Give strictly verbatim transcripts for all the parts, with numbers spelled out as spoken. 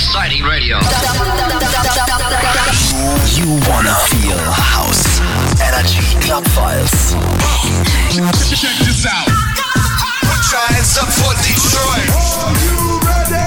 exciting radio. You wanna feel house. Energy Club Files. Check this out. Put your hands up for Detroit. Are you ready?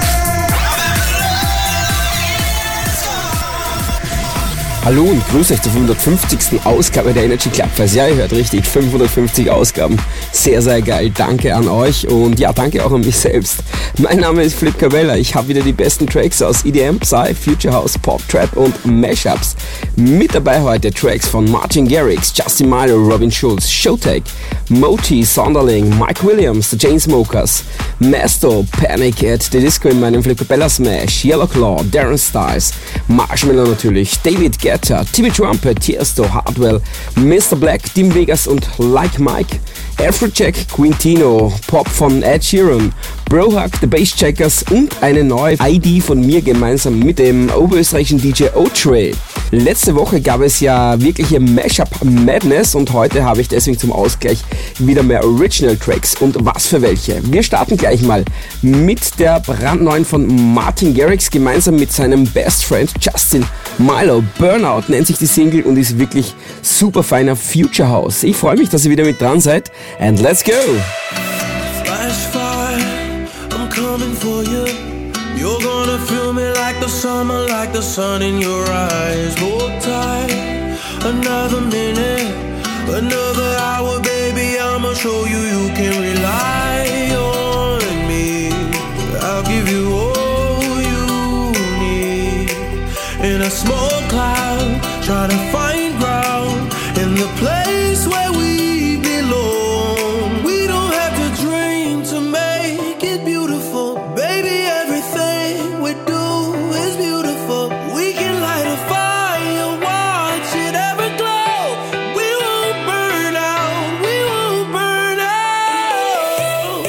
Hallo und grüße euch zur fünfhundertfünfzigsten Ausgabe der Energy Club Files. Ja, ihr hört richtig, fünfhundertfünfzig Ausgaben. Sehr, sehr geil. Danke an euch und ja, danke auch an mich selbst. Mein Name ist Flip Cabella. Ich habe wieder die besten Tracks aus E D M, Psy, Future House, Pop, Trap und Mashups. Mit dabei heute Tracks von Martin Garrix, Justin Milo, Robin Schulz, Showtek, Moti, Sonderling, Mike Williams, The Chainsmokers, Masto, Panic at the Disco in meinem Flip Cabella Smash, Yellow Claw, Darren Styles, Marshmello natürlich, David Guetta, Timmy Trumpet, Tiesto, Hardwell, Mister Black, Dim Vegas und Like Mike, Afrojack, Quintino, Pop von Ed Sheeran, Brohug, The Basscheckers und eine neue I D von mir gemeinsam mit dem oberösterreichischen D J O-Tray. Letzte Woche gab es ja wirkliche Mashup-Madness und heute habe ich deswegen zum Ausgleich wieder mehr Original-Tracks und was für welche. Wir starten gleich mal mit der brandneuen von Martin Garrix gemeinsam mit seinem Best Friend Justin Milo. Burnout nennt sich die Single und ist wirklich super feiner Future House. Ich freue mich, dass ihr wieder mit dran seid and let's go! Flash fire, I'm coming for you. You're gonna feel me like the summer, like the sun in your eyes. Hold tight, another minute, another hour, baby, I'ma show you you can rely on me. I'll give you all you need. In a small cloud, trying to find ground in the place where we belong. We don't have to dream to make it beautiful, baby, everything we do is beautiful. We can light a fire, watch it ever glow. We won't burn out, we won't burn out.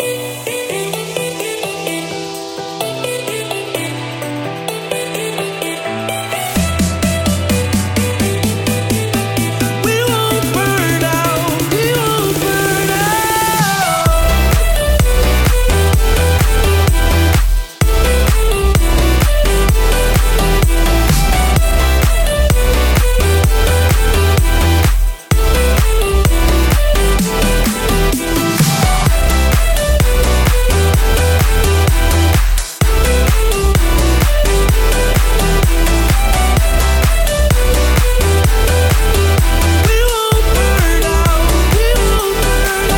We won't burn out, we won't burn out. We won't burn out, we won't burn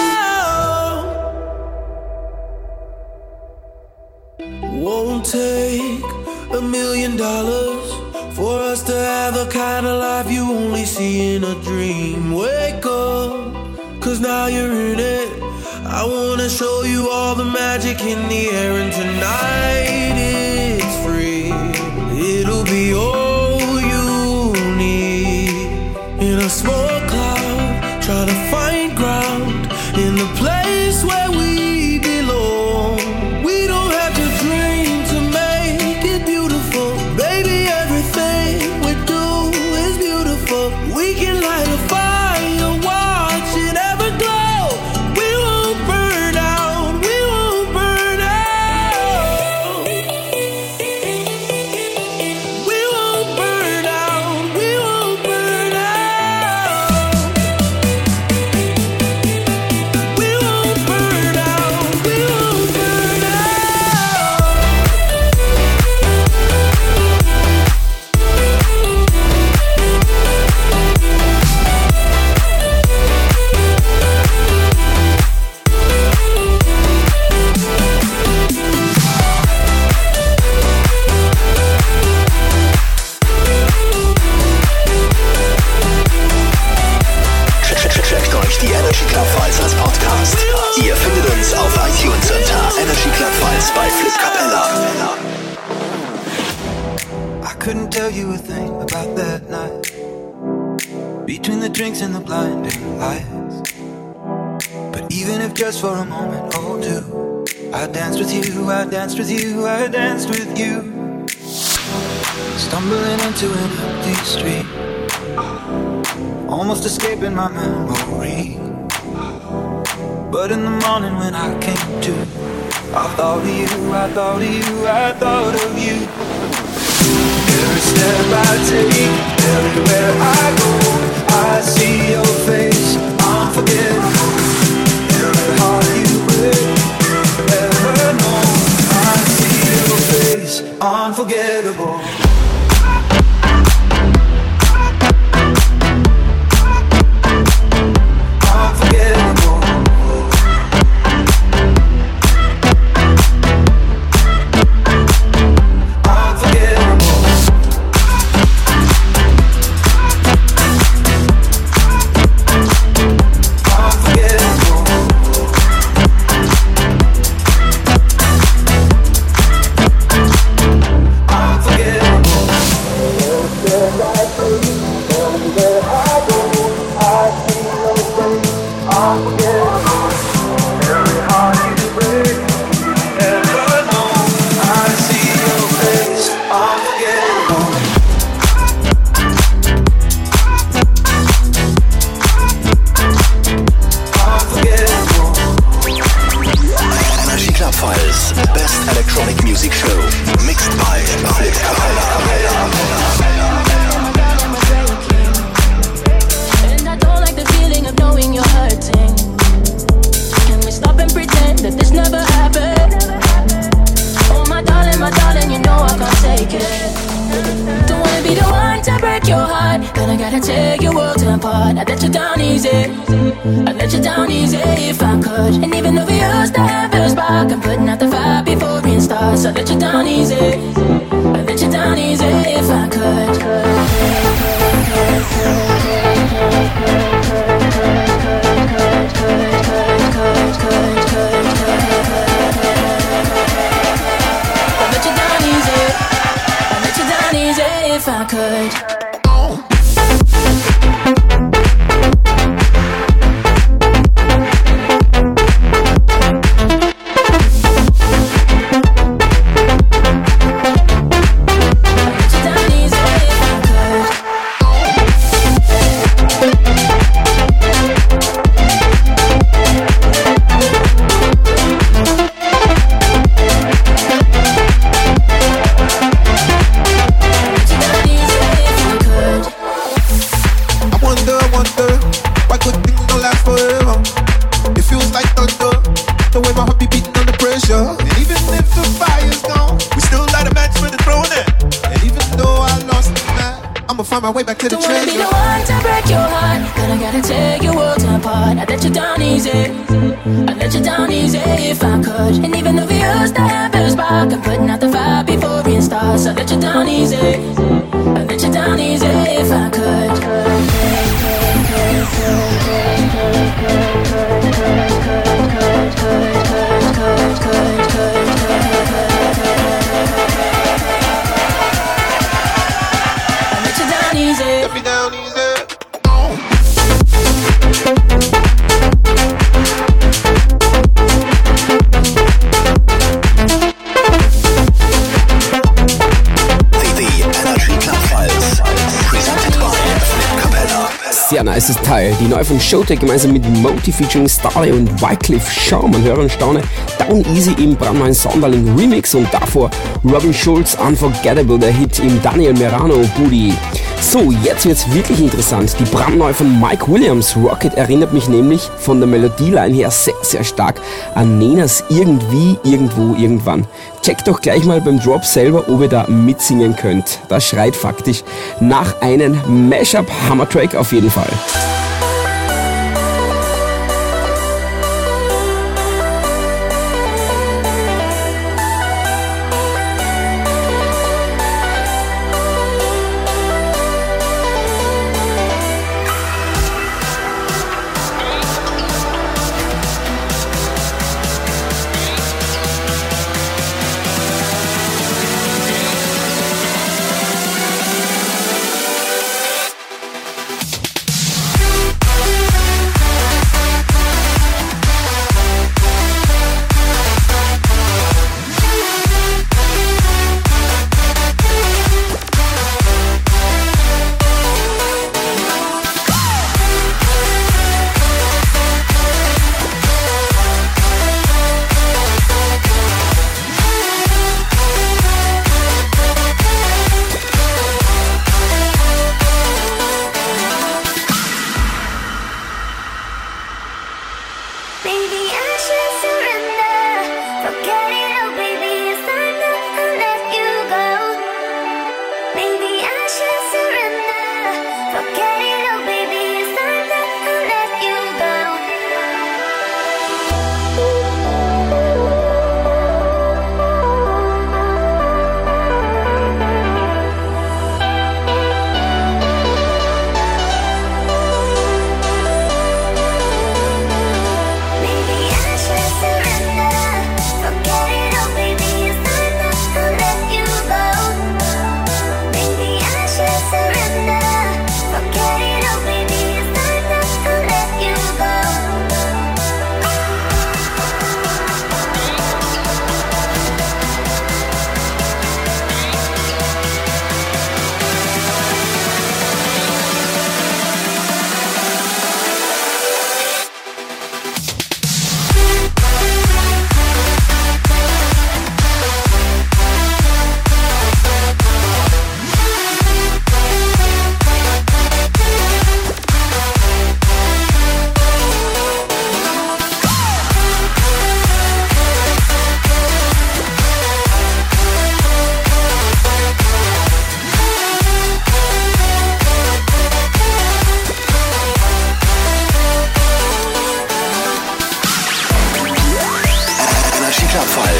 out. Won't take a million dollars for us to have the kind of life you only see in a dream. Wake up, cause now you're in it. I wanna show you all the magic in the air, and tonight it's free. It'll be all you need. In a small cloud, try to find ground in the place where we belong. We don't have to dream to make it beautiful, baby, everything we do is beautiful. We can light a fire, watch it ever glow. We won't burn out, we won't burn out. We won't burn out, we won't burn out. We won't burn out, we won't burn out. Checkt euch die Energy Club Files als Podcast. Ihr findet uns auf iTunes unter Energy Club Files bei Flip Cabella. I couldn't tell you a thing about that night. Between the drinks and the blinding lights. But even if just for a moment or two, I danced with you, I danced with you, I danced with you. Stumbling into an empty street, almost escaping my memory. But in the morning when I came to, I thought of you, I thought of you, I thought of you. Every step I take, everywhere I go, I see your face, unforgettable. Every heart you break, ever know, I see your face, unforgettable. My way back to the Don't wanna be the one to break your heart. Gonna gotta tear your world apart. I let you down easy. I let you down easy if I could. And even though we used to have a spark, I'm putting out the fire before it starts. I let you down easy. I let you down easy if I could. Get me down easy. Sehr nices Teil. Die neu von Showtek gemeinsam mit Moti featuring Starley und Wycliffe Jean. Man höre und staune. Down Easy im brandneuen Sonderling Remix und davor Robin Schulz Unforgettable, der Hit im Daniel Merano Booty. So, jetzt wird's wirklich interessant. Die brandneu von Mike Williams Rocket erinnert mich nämlich von der Melodieline her sehr, sehr stark an Nenas Irgendwie, Irgendwo, Irgendwann. Checkt doch gleich mal beim Drop selber, ob ihr da mitsingen könnt. Das schreit faktisch nach einem Mashup-Hammer-Track auf jeden Fall.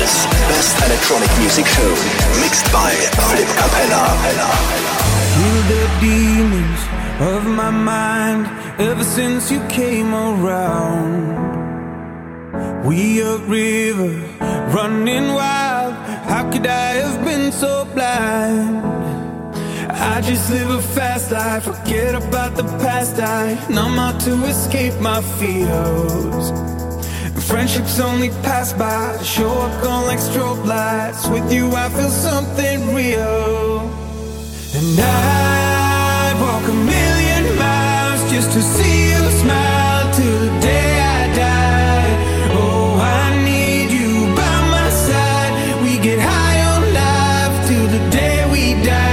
Flip's Best Electronic Music Show. Mixed by Flip Capella. Heal the demons of my mind ever since you came around. We a river running wild. How could I have been so blind? I just live a fast life, forget about the past. I numb out to escape my fears. Friendships only pass by, show up on like strobe lights. With you I feel something real. And I walk a million miles just to see you smile till the day I die. Oh, I need you by my side. We get high on life till the day we die.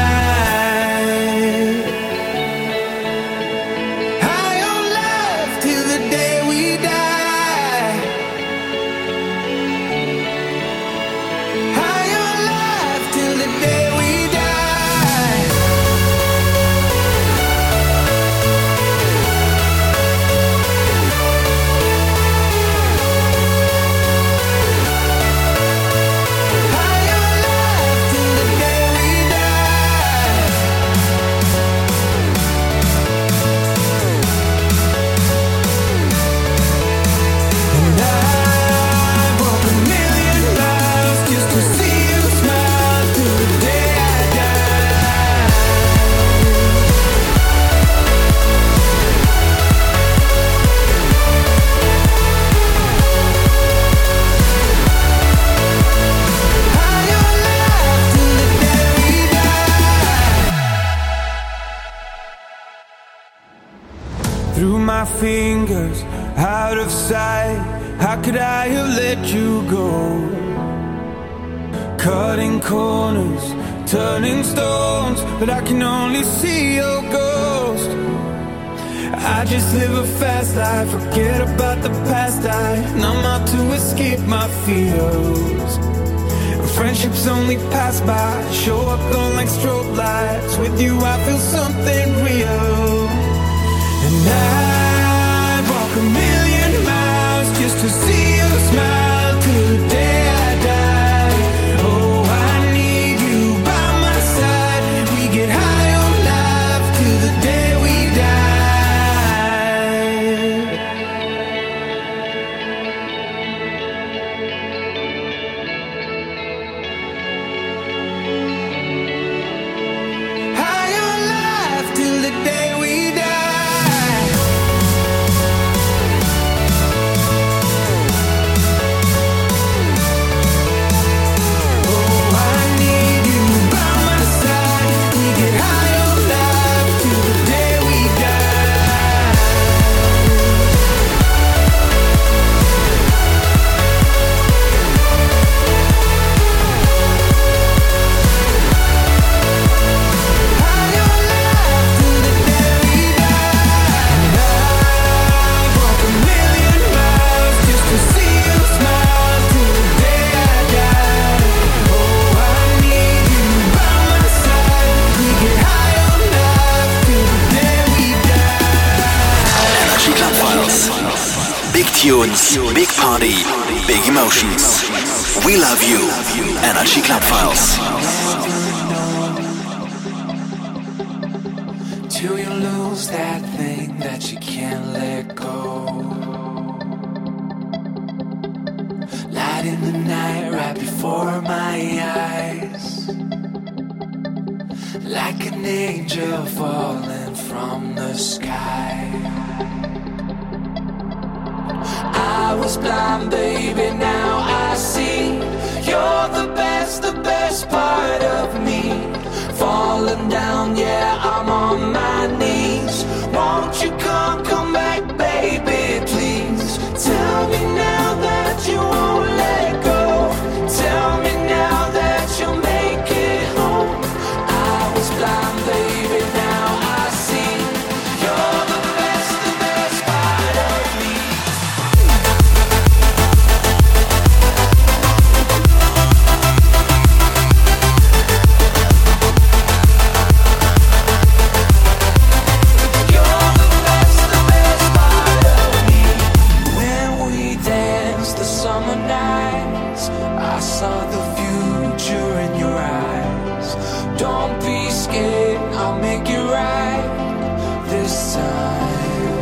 My fingers out of sight. How could I have let you go? Cutting corners, turning stones, but I can only see your ghost. I just live a fast life, forget about the past. I numb out to escape my fears. Friendships only pass by, show up on like strobe lights. With you I feel something real. And I walk a million miles just to see you smile till the day I die. Oh, I need you by my side. We get high on life till the day we die. High on life till the day we die. Tunes, big party, big emotions. We love you. Energy Club Files. Till you lose that thing that you can't let go. Light in the night right before my eyes. Like an angel falling from the sky. I was blind, baby, now I see. You're the best, the best part of me. Falling down, yeah, I'm on my knees. Won't you come, come back, baby, please. Tell me now that you won't let go. Tell me now that you'll make it home. I was blind, baby, now I see. You're the best, the best part of me. Summer nights I saw the future in your eyes. Don't be scared, I'll make it right this time.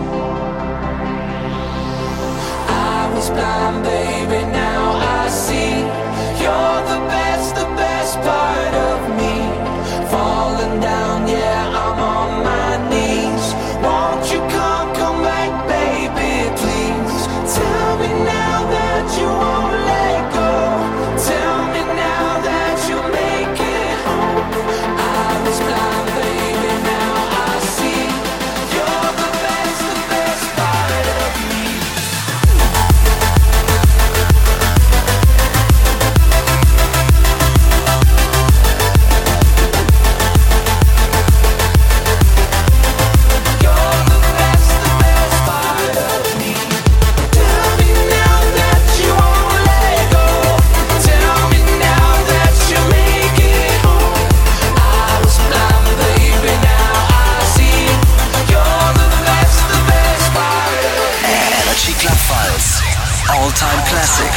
I was blind, baby, now I see. You're the best, the best part of me. Falling down, yeah, I'm on my knees. Won't you come, come back, baby, please? Tell me now that you won't let go. Tell me now that you'll make it home. I was blind, baby, now I see. You're the best, the best part of me. All-time classic.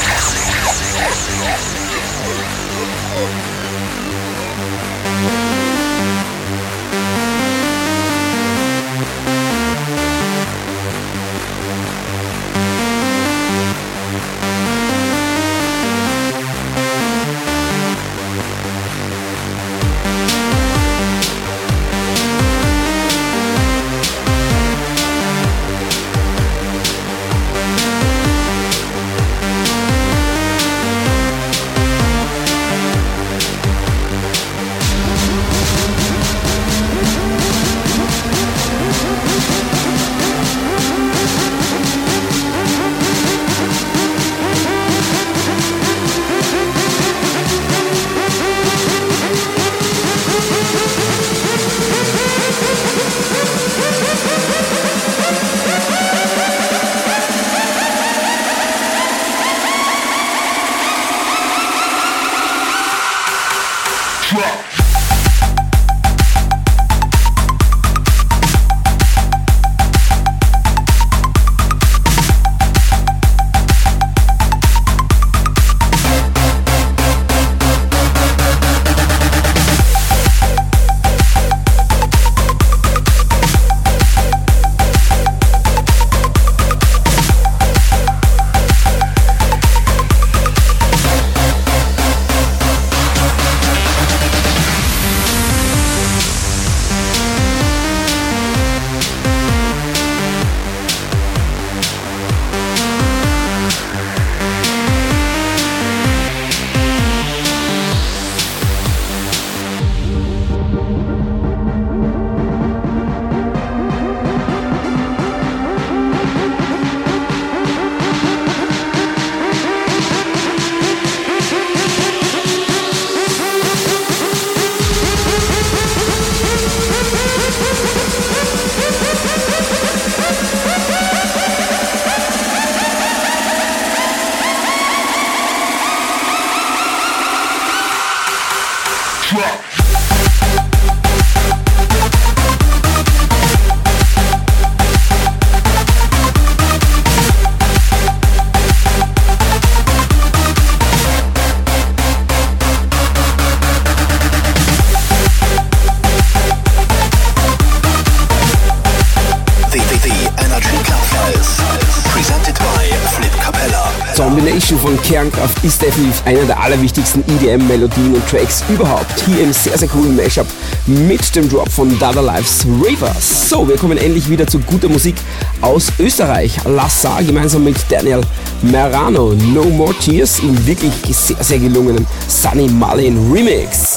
Combination von Kernkraft ist definitiv einer der allerwichtigsten E D M-Melodien und Tracks überhaupt. Hier im sehr, sehr coolen Mashup mit dem Drop von Dada Lives Rivers. So, wir kommen endlich wieder zu guter Musik aus Österreich. Lassar gemeinsam mit Daniel Merano, No More Tears im wirklich sehr, sehr gelungenen Sunny Marlin Remix.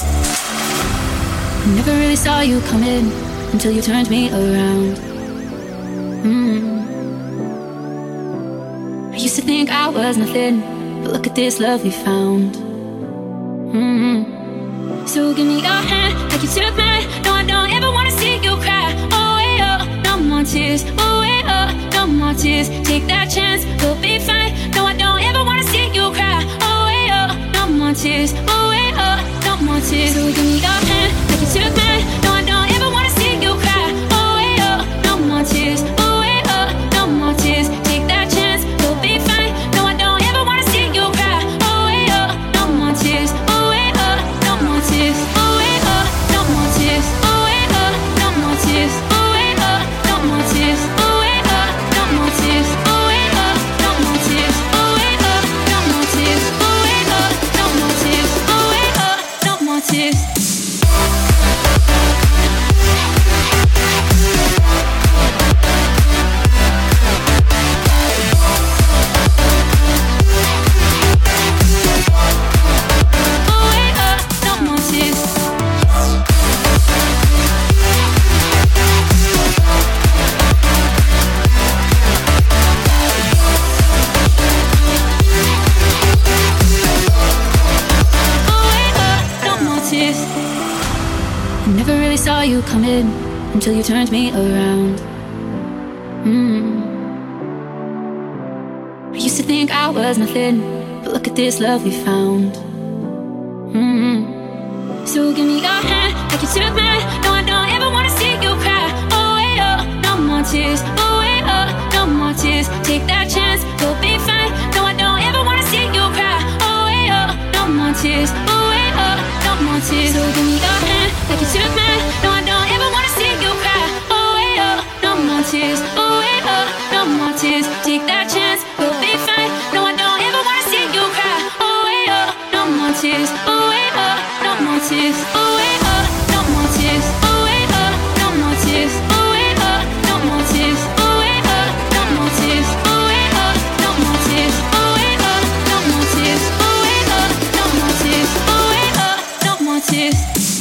Never really saw you come in until you turned me around. Mm. I used to think I was nothing, but look at this love we found. Mm-hmm. So give me your hand, like you took mine. No, I don't ever wanna see you cry. Oh, way up, no more tears. Oh, way up, no more tears. Take that chance, we'll be fine. No, I don't ever wanna see you cry. Oh, way up, no more tears. Oh, way up, no more tears. So give me your hand, like you took mine. No, I don't ever wanna see you cry. Oh, way up, no more tears. Oh, way up, no more tears. Take that chance, we'll be fine. No, I don't ever wanna see you cry. you come in until you turned me around. Mm. I used to think I was nothing, but look at this love we found. Mm. So give me your hand like you took mine. No, I don't ever wanna see you cry. Oh, way up, no more tears. Oh, way up, no more tears. Take that chance, you'll be fine. No, I don't ever wanna see you cry. Oh, way up, no more tears. Oh, way up, no more tears. So give me your hand like you took mine. No, I don't ever wanna see you cry. Oh, way up, no more tears. Oh, way up, no more tears. Take that chance, you'll be fine. No, I don't ever wanna see you cry. Oh, way up, no more tears. Oh, way up, no more tears. Oh, way up, no more tears. Oh, way up, no more tears. Oh, way up, no more tears. Oh, way up, no more tears. Oh, way up, no more tears. Oh, way up, no more tears. Oh, way up, no more tears. Oh, way up, no more tears.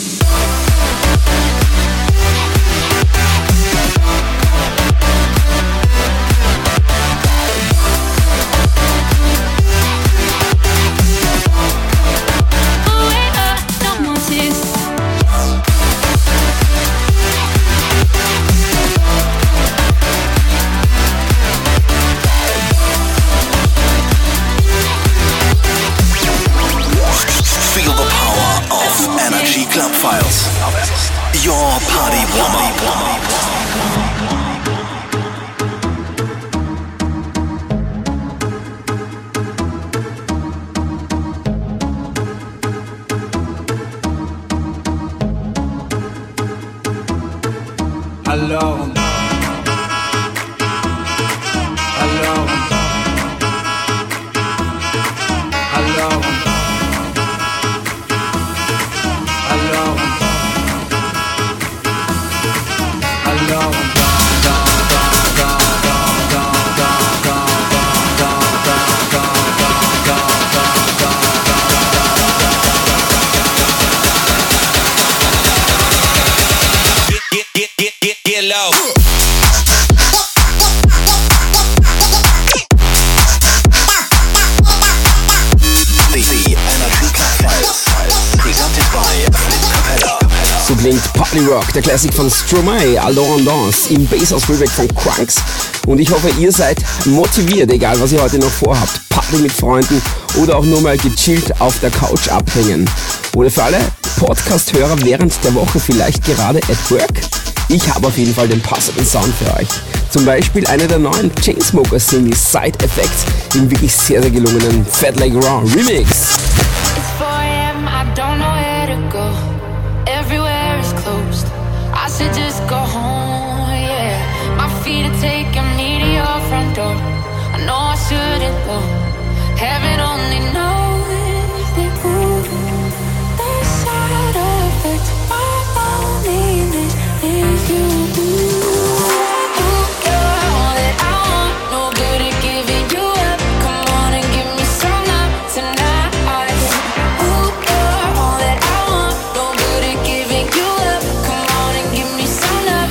Club Files. Your party warm-up. Hello. Hello. Hello. So klingt Party Rock, der Classic von Stromae, Alors on Danse, im Basshouse Remake von Crunks. Und ich hoffe, ihr seid motiviert, egal was ihr heute noch vorhabt. Party mit Freunden oder auch nur mal gechillt auf der Couch abhängen. Oder für alle Podcast-Hörer während der Woche vielleicht gerade at work. Ich habe auf jeden Fall den passenden Sound für euch. Zum Beispiel eine der neuen Chainsmokers-Singles Side Effects im wirklich sehr, sehr gelungenen Fat Leg Raw Remix. It's four a m, I don't know where to go. Everywhere is closed. I should just go home, yeah. My feet are taking me to your front door. I know I shouldn't go. Heaven only knows that ooh, the side effects of my loneliness is you. Ooh, you're all that I want. No good at giving you up. Come on and give me some love tonight. Ooh, you're all that I want. No good at giving you up. Come on and give me some love.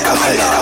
Capella.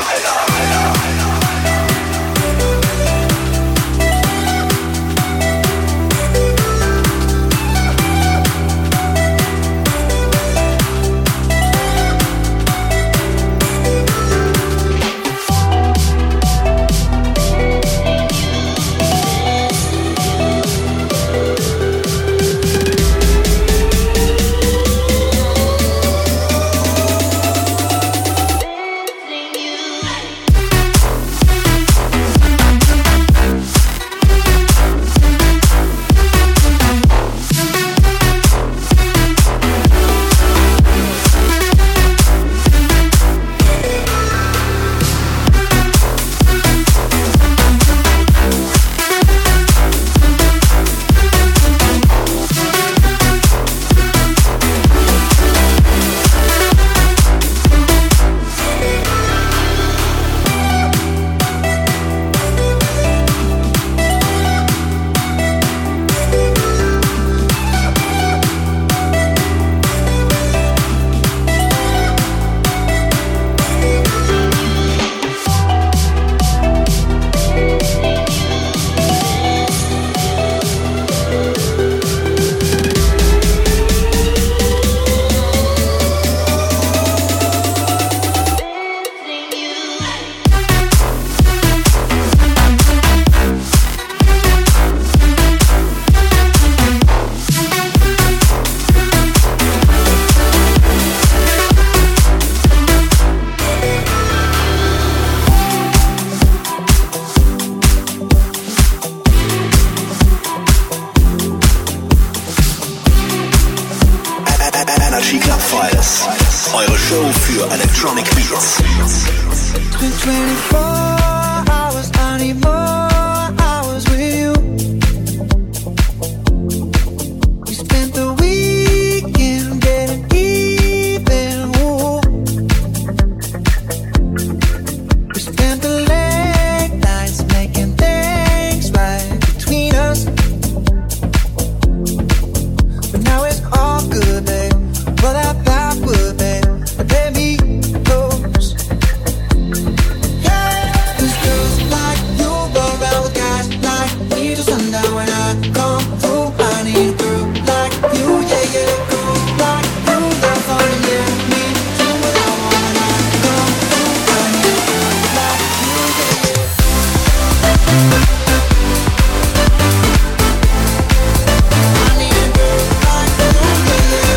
Energy Club Files, eure Show für Electronic Beats. It's been twenty-four hours, I need more hours with you. We spent the weekend getting even. Ooh. We spent the late nights making things right between us. But now it's all good, babe. Well, that backward, babe. Let me close. Yeah, 'cause girls like you go around with guys like me till sundown. When I come through, I need a girl like you. Yeah, yeah, girl like you. That's all you need me to without one. When I come through, I need a girl like you. Yeah, yeah. I need a girl like you. Yeah, yeah.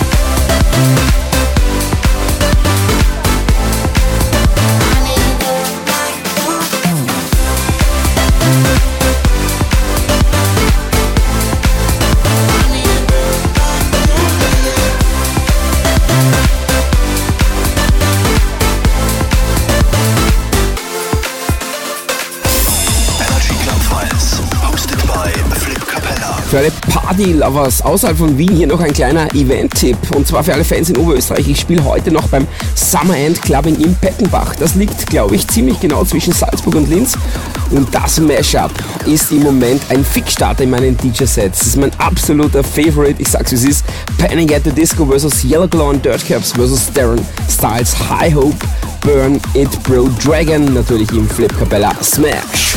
Energy Club Files, hosted by Flip Capella. Für alle Party-Lovers außerhalb von Wien hier noch ein kleiner Event-Tipp. Und zwar für alle Fans in Oberösterreich. Ich spiele heute noch beim Summer End Clubbing in Pettenbach. Das liegt, glaube ich, ziemlich genau zwischen Salzburg und Linz. Und das Mashup ist im Moment ein Fixstarter in meinen D J-Sets. Das ist mein absoluter Favorite. Ich sag's, wie es ist. Panic at the Disco versus Yellow Claw und Dirt Caps versus Darren Styles High Hope Burn It Bro Dragon. Natürlich im Flip Capella Smash.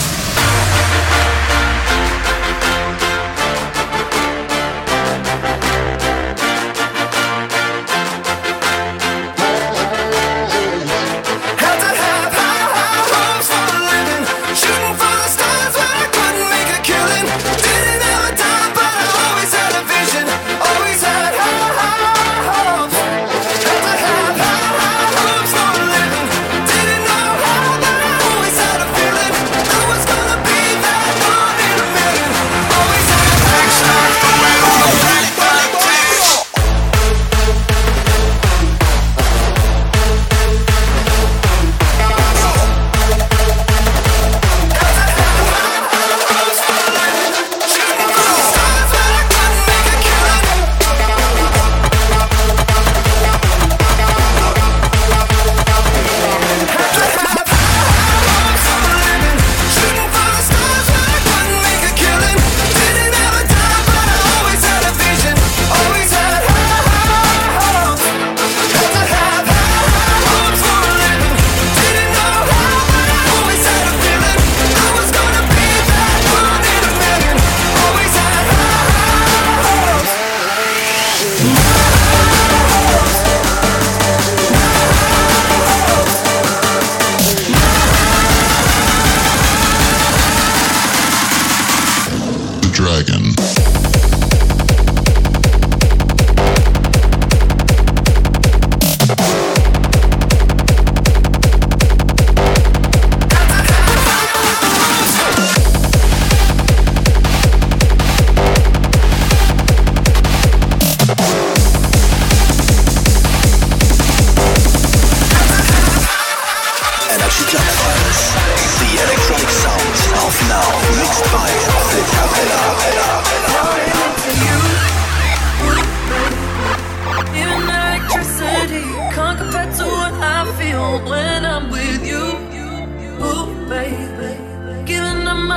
Had to have high, high hopes for a living. Shooting for the stars when I couldn't make a killing. Didn't have a dime, but I always had a vision. Always had high, high hopes. Had to have high, high hopes for a living. Didn't know how, but I always had a feeling. I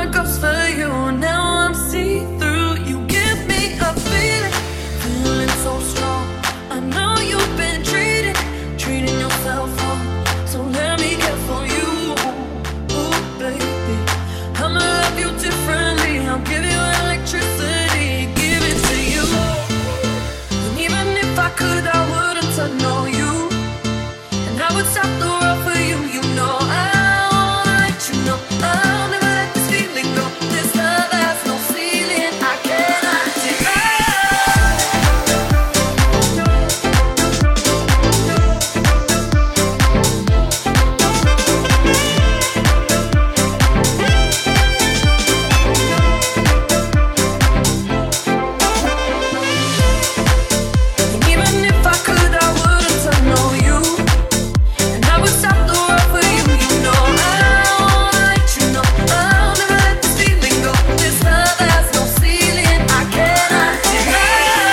my ghost for you. Now I'm see-through. You give me a feeling, feeling so strong. I know you've been treating, treating yourself wrong. So let me care for you, ooh, baby. I'ma love you differently. I'll give you electricity, give it to you. And even if I could, I wouldn't turn on you. And I would stop the world for you, you know. I wanna let you know I'll never let this feeling go. This love has no ceiling, I cannot deny. And even if I could, I wouldn't turn on you. And I would stop the world for you, you know. I wanna let you know I'll never let this feeling go. This love has no ceiling, I cannot deny.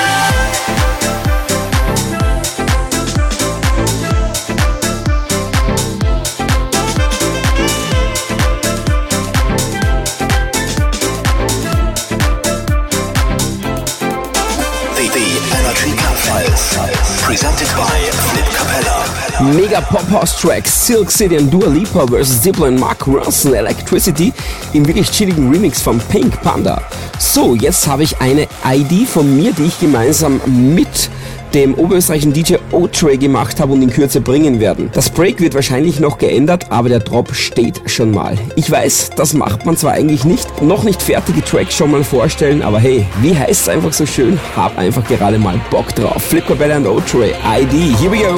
The, the Energy Club Files, presented by Flip Capella. Mega Pop House Track, Silk City und Dua Lipa versus Diplo und Mark Ronson, Electricity im wirklich chilligen Remix von Pink Panda. So, jetzt habe ich eine I D von mir, die ich gemeinsam mit dem oberösterreichischen D J O-Tray gemacht habe und in Kürze bringen werden. Das Break wird wahrscheinlich noch geändert, aber der Drop steht schon mal. Ich weiß, das macht man zwar eigentlich nicht, noch nicht fertige Tracks schon mal vorstellen, aber hey, wie heißt es einfach so schön? Hab einfach gerade mal Bock drauf. Flip Capella und O-Tray, I D, here we go.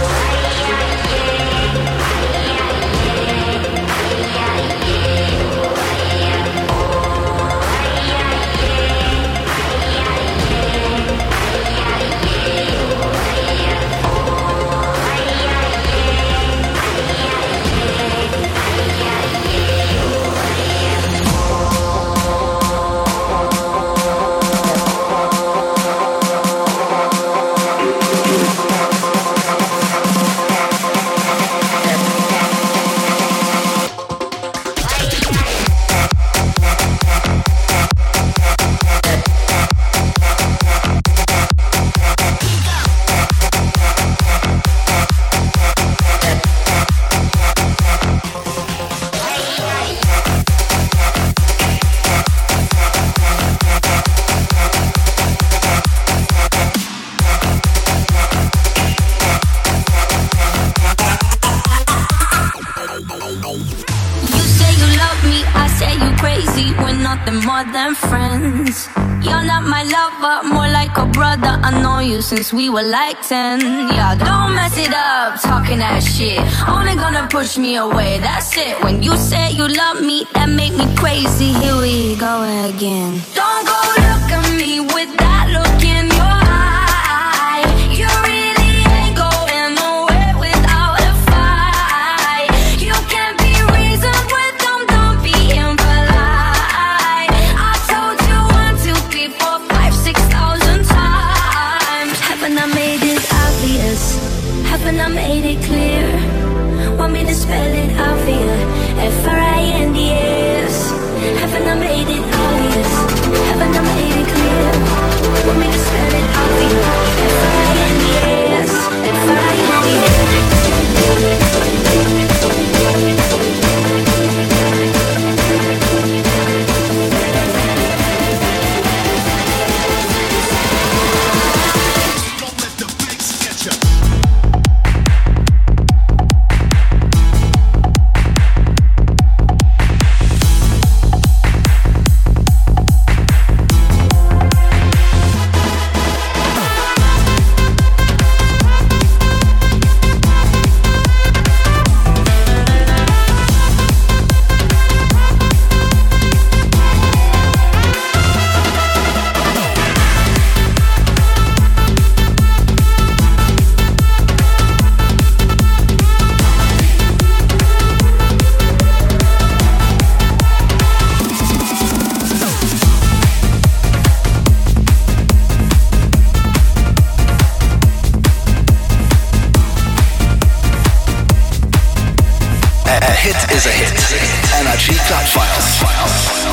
More than friends. You're not my lover, more like a brother. I know you since we were like ten. Yeah, don't mess it up, talking that shit. Only gonna push me away, that's it. When you say you love me, that make me crazy. Here we go again. Don't go look at me with that look in your eye. You really ain't going nowhere without a fight. You can't be reasoned with them, don't be impolite. I told you one, two, three, four, five, six thousand times. Haven't I made it obvious? Haven't I made it clear? Want me to spell it out for you? F R I N D S. Haven't I made it obvious? Haven't I made it clear? Want me to spell it out for you? F R I N D S. F R I N D S. A hit is a hit. Energy Club Files.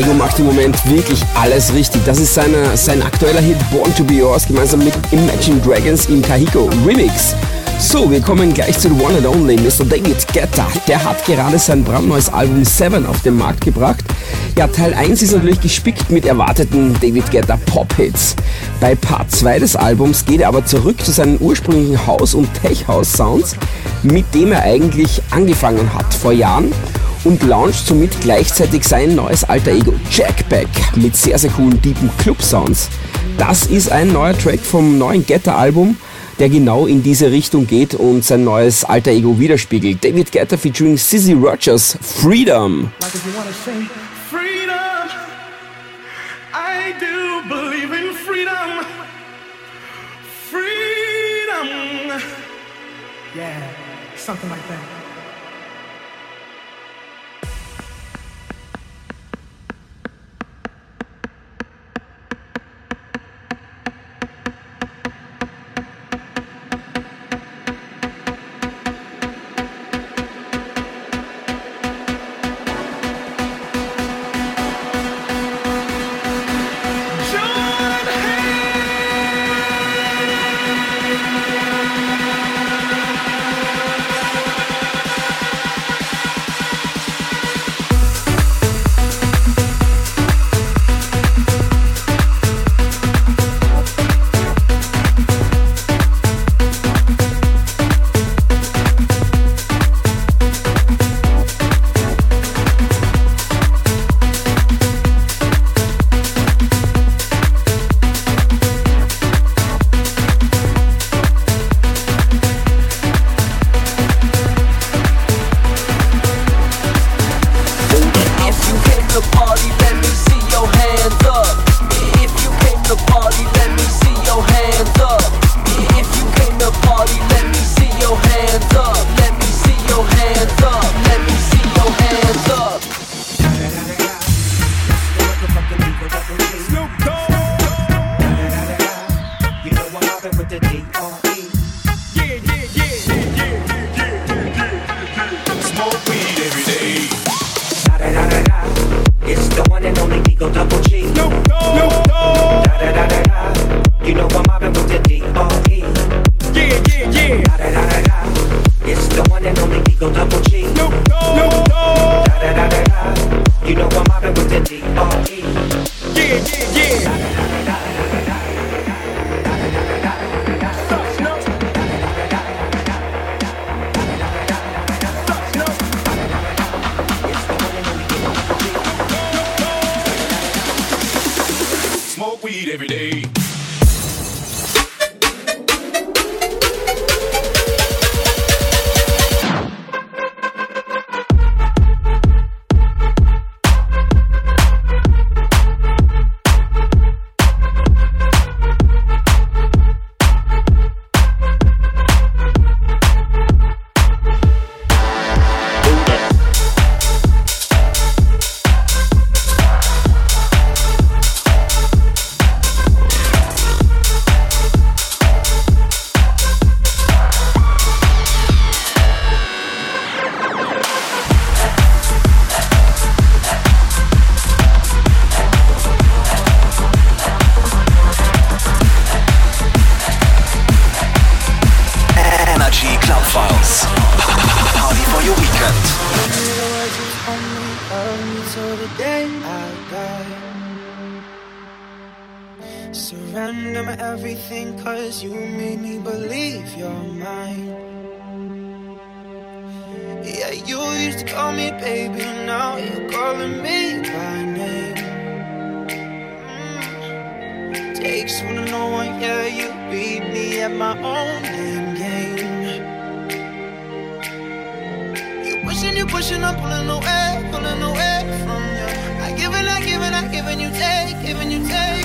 Ego macht im Moment wirklich alles richtig. Das ist seine, sein aktueller Hit Born to Be Yours gemeinsam mit Imagine Dragons im Kahiko Remix. So, wir kommen gleich zu The One and Only, Mister David Guetta. Der hat gerade sein brandneues Album Seven auf den Markt gebracht. Ja, Teil eins ist natürlich gespickt mit erwarteten David Guetta Pop-Hits. Bei Part zwei des Albums geht er aber zurück zu seinen ursprünglichen House- und Tech-House-Sounds, mit dem er eigentlich angefangen hat vor Jahren, und launcht somit gleichzeitig sein neues alter Ego Jack Beck mit sehr, sehr coolen, deepen Club-Sounds. Das ist ein neuer Track vom neuen Guetta-Album, der genau in diese Richtung geht und sein neues alter Ego widerspiegelt. David Guetta featuring Cissy Rogers, Freedom. Like if you wanna sing freedom, I do believe in freedom. Freedom. Yeah, something like that. Surrender my everything, cause you made me believe you're mine. Yeah, you used to call me baby, now you're calling me by name. mm. Takes two to know one, yeah, you beat me at my own name game. You pushing, you pushing, I'm pulling away, pulling away from you. I give and I give and I give and you take, give and you take.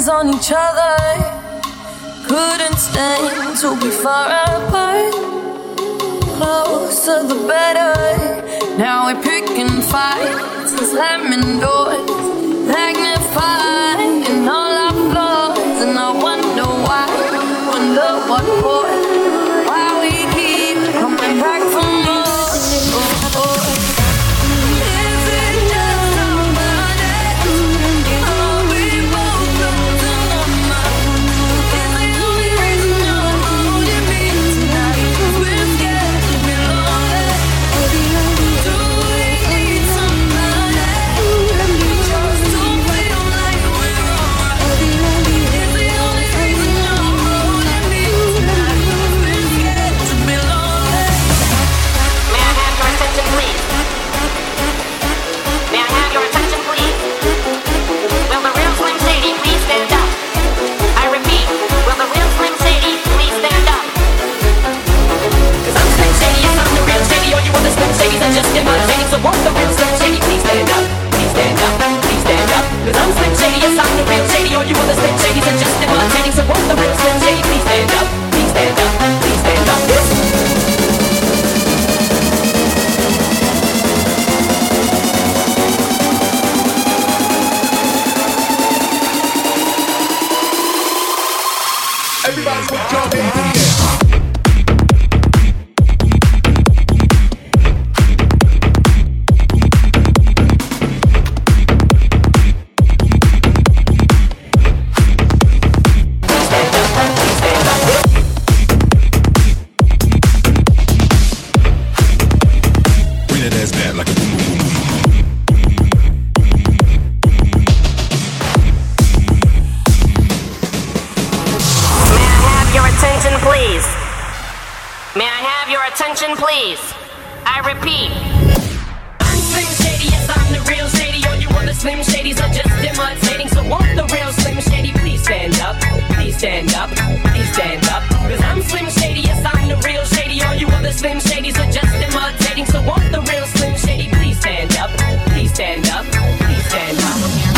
hands on each other. Couldn't stand to be far apart. Closer the better. Now we're picking fights and slamming doors. Magnifying all our flaws. And I wonder why, wonder what for. Why we keep coming back for more. Oh, oh. Is it just somebody? Are we both lost in our mind? Is the only reason you're holding me tonight? We're scared to be lonely. Do we need somebody? Just to feel like we're alright. Is the only reason you're holding me tonight? We're scared to be lonely. May I have your attention, please? May I have your attention, please? Will the real Slim Shady please stand up? I repeat, will the real Slim Shady please stand up? Cause I'm Slim Shady, yes, I'm the real Shady. All you other Slim Shadys are just imitating. So won't the real Slim Shady please stand up? Please stand up, please stand up. Cause I'm Slim Shady, yes, I'm the real Shady. All you other Slim Shadys are just imitating. So won't the real Slim Shady please stand up? Please stand up, please stand up. Yes. Everybody put your hands in the air. Bring that ass back like a boom boom boom boom. May I have your attention, please? May I have your attention, please? I repeat. I'm Slim Shady, yes, I'm the real Shady. All you other Slim Shadys are just imitating. So won't the real Slim Shady please stand up? Please stand up, please stand up. Cause I'm Slim Shady, yes, I'm the real Shady. All you other Slim Shadys are just imitating. So won't the real Slim Shady please stand up? Please stand up, please stand up.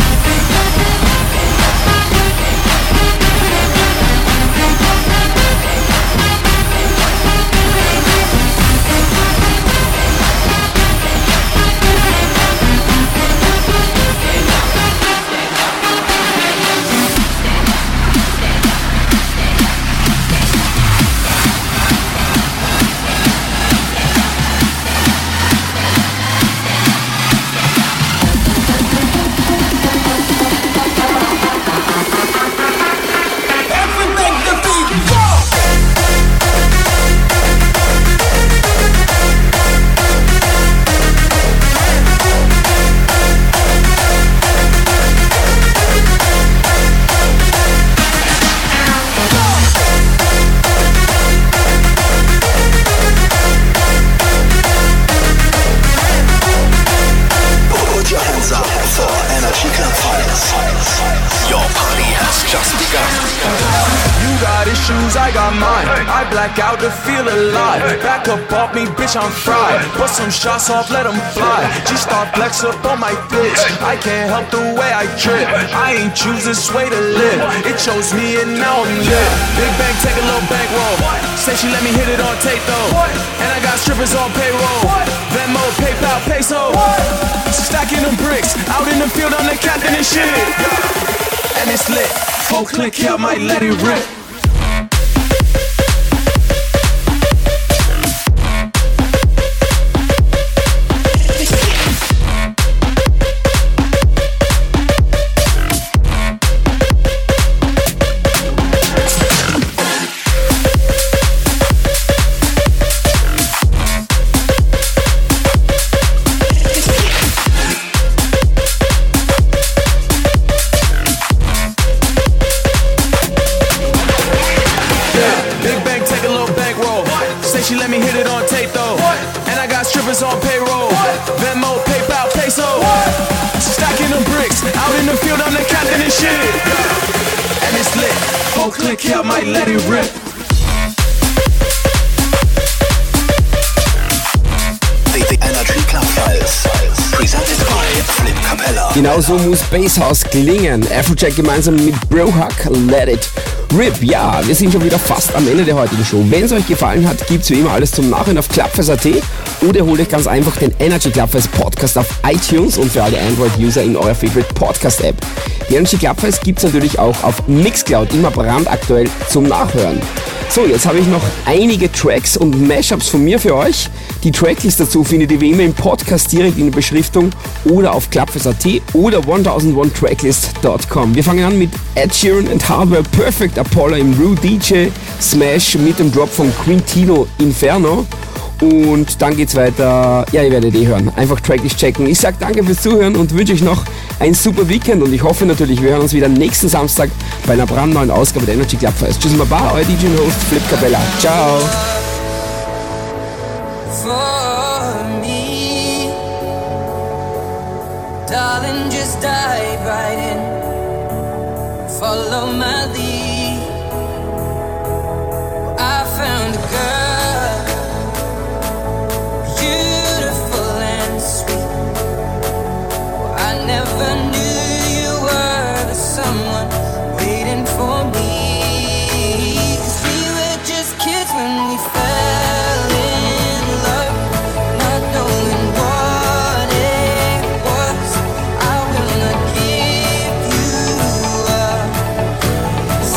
Put your hands up for Energy Club Files. Your party has just begun. You got issues, I got mine. I black out to feel alive. Back up off me, bitch, I'm fried. Put some shots off, let them fly. G-Star flex up on my bitch. I can't help the way I trip. I ain't choose this way to live. It chose me and now I'm lit. Big Bang, take a little bankroll. Say she let me hit it on tape though. And I got strippers on payroll. Venmo, PayPal, peso. Stacking them bricks. Out in the field, I'm the captain and shit. And it's lit. Full click, yeah, I might let it rip. She let me hit it on tape though. And I got strippers on payroll. Venmo, PayPal, peso. Stacking them bricks. Out in the field, I'm the captain and shit. And it's lit. Full click, yeah, I might let it rip. The, the Energy Club Files, presented by Flip Capella. Genau so muss Basshouse klingen. Afrojack gemeinsam mit Brohug, Let It Rip. Ja, wir sind schon wieder fast am Ende der heutigen Show. Wenn es euch gefallen hat, gibt's wie immer alles zum Nachhören auf clubfest punkt at oder holt euch ganz einfach den Energy Clubfest Podcast auf iTunes und für alle Android-User in eurer Favorite Podcast-App. Die Energy Clubfest gibt's natürlich auch auf Mixcloud, immer brandaktuell zum Nachhören. So, jetzt habe ich noch einige Tracks und Mashups von mir für euch. Die Tracklist dazu findet ihr wie immer im Podcast direkt in der Beschriftung oder auf clubfest punkt at oder tausendundeins tracklist punkt com. Wir fangen an mit Ed Sheeran and Hardwell Perfect Apollo im Rue D J Smash mit dem Drop von Quintino Inferno. Und dann geht's weiter, ja, ihr werdet eh hören. Einfach Tracklist checken. Ich sag danke fürs Zuhören und wünsche euch noch ein super Weekend. Und ich hoffe natürlich, wir hören uns wieder nächsten Samstag bei einer brandneuen Ausgabe der Energy Clubfest. Tschüss, Baba, euer D J und Host Flip Capella. Ciao. For me, darling, just dive right in. Follow my lead. I found a girl, beautiful and sweet. I never knew you were the someone waiting for me. 'Cause we were just kids when we fell in love, not knowing what it was. I will not give you up this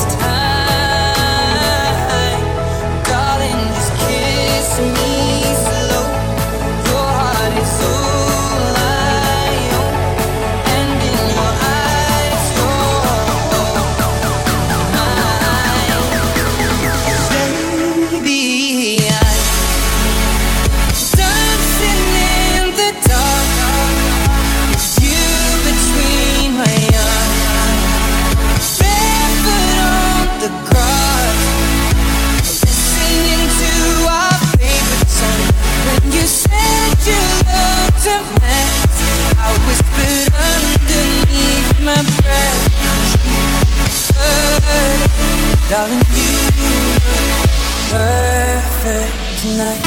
time, darling, just kiss me slow. Your heart is all I own, and in your eyes you're mine. Baby, I'm dancing in the dark, you between my arms, barefoot on the grass, listening to our favorite song. When you said you loved a mess, I whispered underneath my breath, but, darling, you were perfect tonight.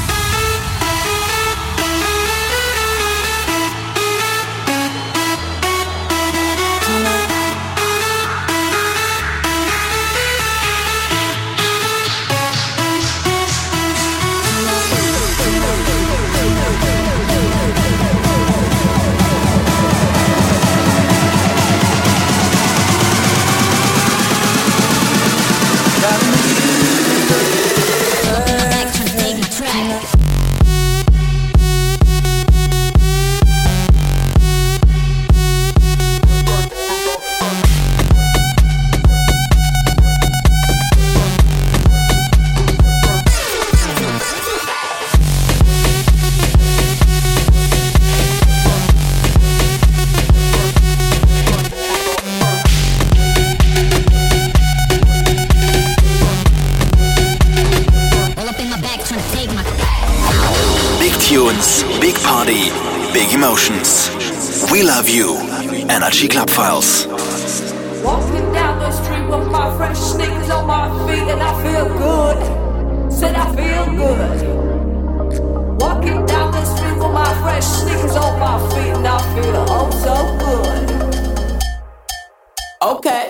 Big tunes, big party, big emotions. We love you. Energy Club Files. Walking down the street with my fresh sneakers on my feet and I feel good. Said I feel good. Walking down the street with my fresh sneakers on my feet and I feel oh so good. Okay.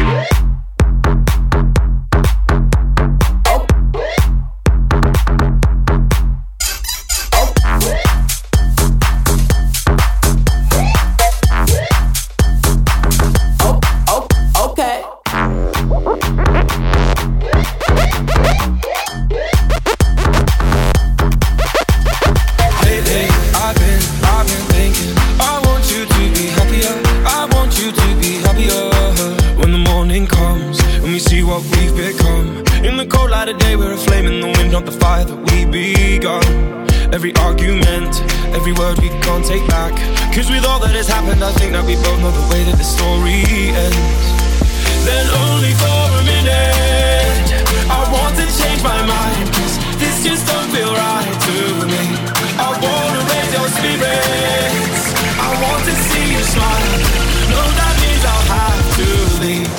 Lately, I've been, I've been thinking, I want you to be happier. I want you to be happier. When the morning comes and we see what we've become. In the cold light of day, we're a flame in the wind, not the fire that we begun. Every argument, every word we can't take back. Cause with all that has happened, I think that we both know the way that the story ends. Then only for a minute, I want to change my mind. Cause this just don't feel right to me. I wanna raise your spirits, I want to see you smile. No, that means I'll have to leave.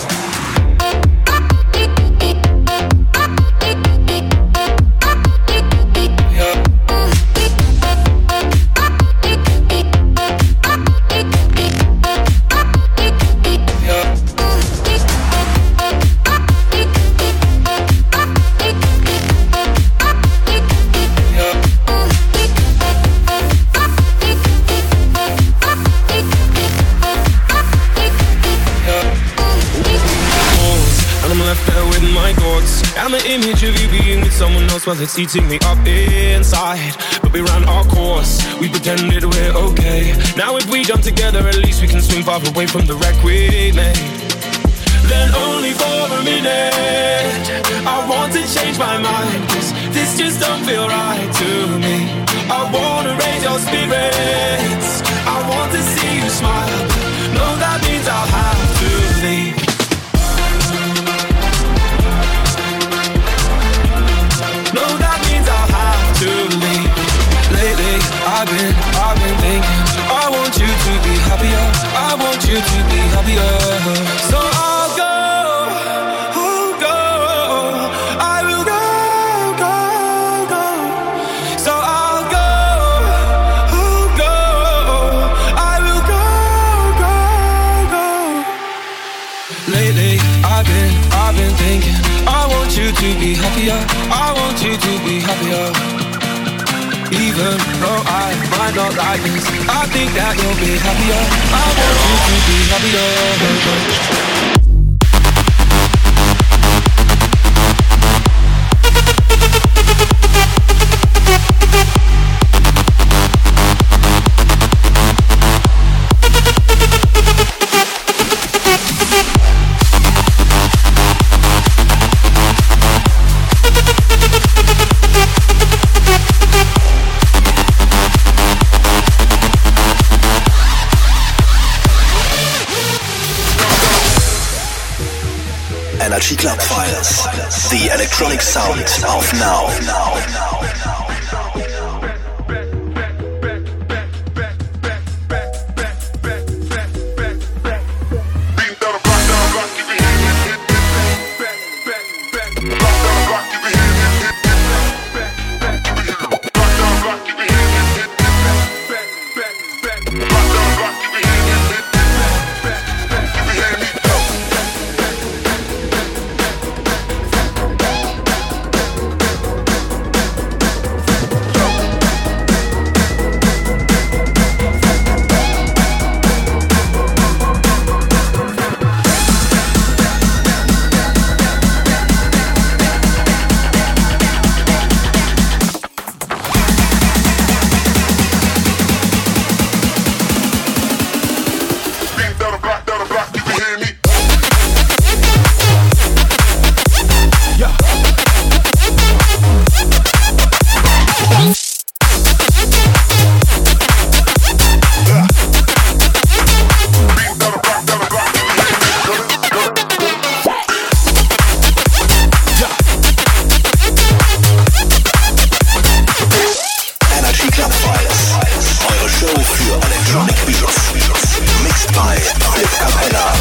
image of you being with someone else while it's eating me up inside. But we ran our course, we pretended we're okay. Now if we jump together, at least we can swim far away from the wreck we made. Then only for a minute I want to change my mind, 'cause this just don't feel right to me. I wanna raise your spirits, I want to see you smile. No, that means I'll have to leave. No, that means I'll have to leave. Lately, I've been, I've been thinking I want you to be happier, I want you to be happier. So I'll go, I'll go, I will go, go, go. So I'll go, I'll go, I will go, go, go. Lately, I've been, I've been thinking I want you to be happier, I want you to be happier. Even though I might not like this, I think that you'll be happier. I want you to be happier. Energy Club Files, the electronic sound of now. now, now, now. Eure Show für Electronic Beats. Mixed by Flip Capella.